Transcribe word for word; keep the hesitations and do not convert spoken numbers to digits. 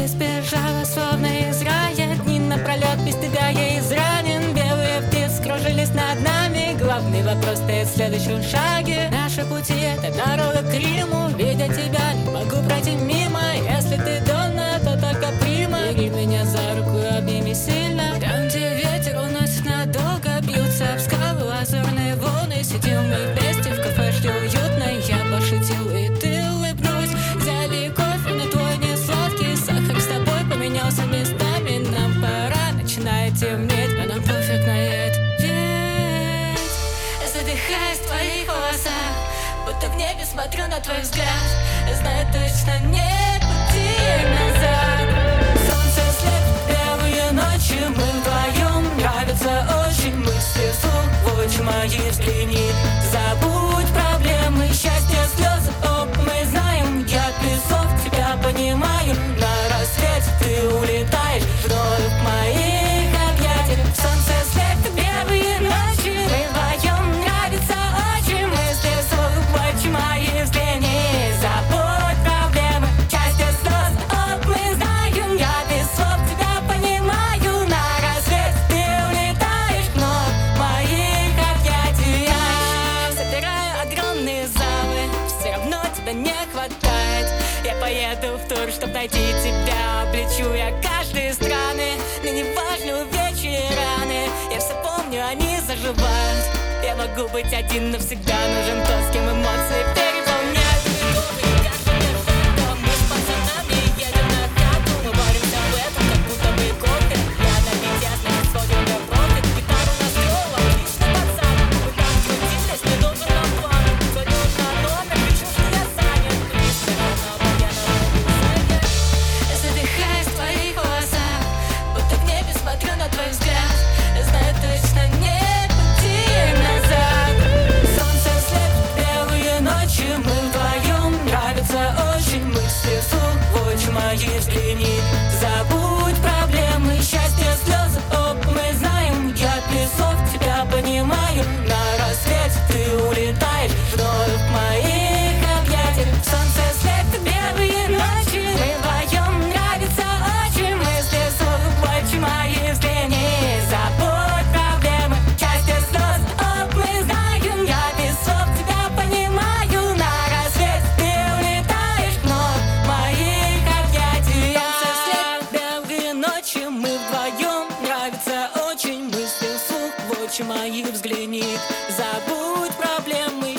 ты сбежала, словно из рая. Дни напролет без тебя я изранен. Белые птицы кружились над нами. Главный вопрос стоит в следующем шаге. Наши пути — это дорога к Риму. Видя тебя, не могу пройти мимо. Если ты донна, то только прима. Бери меня за руку и обними сильно. Там, где ветер уносит надолго, бьются об скалы лазурные волны. Сидим мы вместе в кафешке уютно. Я пошутил, и ты улыбнулась. Взяли кофе, но твой не сладкий. Сахар с тобой поменялся местами. Нам пора, начинает темнеть, а нам пофиг на это. Ведь задыхаясь в твоих волосах, будто в небе смотрю на твой взгляд. Знаю точно, нет пути назад. Солнце, свет, белые ночи, мы вдвоем. Нравятся очень мысли вслух. В очи мои взгляни. Забудь проблемы, счастье, слезы. Оп, мы знаем, я без слов тебя понимаю. На рассвете ты улетаешь вновь в моих объятиях. Солнце, свет, белые ночи, мы вдвоем. Нравится очень мысли вслух. В очи мои взгляни. Забудь проблемы, счастье, слезы. Оп, мы знаем, я без слов тебя понимаю. На рассвете ты улетаешь вновь в моих объятиях. Собираю огромные залы, все равно тебя не хватает. Я поеду в тур, чтоб найти тебя. Облечу я каждые страны. Мне не важны увечья и раны. Я все помню, они заживают. Я могу быть один, но всегда нужен тот, с кем эмоции переполняют. Мы с пацанами едем на хату. Мы боремся в этом, как будто бы кофе. Я на битясных не сходим на профит. Гитару на стол, отлично, пацан. Мы там крутились, не нужен нам план. Звоню на номер, кричу, что я занят. И все равно я на высоте. Задыхаясь в твоих волосах, будто в небе смотрю на твой взгляд. Знаю точно, нет пути назад. Солнце, свет, белые ночи, мы вдвоем. Нравятся очень мысли вслух. В очи мои взгляни. Забудь проблемы, счастье, слезы. Оп, мы знаем, я без слов тебя понимаю. На рассвете ты улетаешь вновь в моих объятиях. Солнце, свет, белые ночи, мы вдвоем. Нравится очень мысли вслух. В очи мои взгляни. Забудь проблемы, счастье, слезы. Оп, мы знаем, я без слов тебя понимаю. На рассвете ты улетаешь вновь в моих объятиях. Солнце, свет, белые ночи, мы вдвоем. Нравится очень мысли вслух. В очи мои взгляни. Забудь проблемы,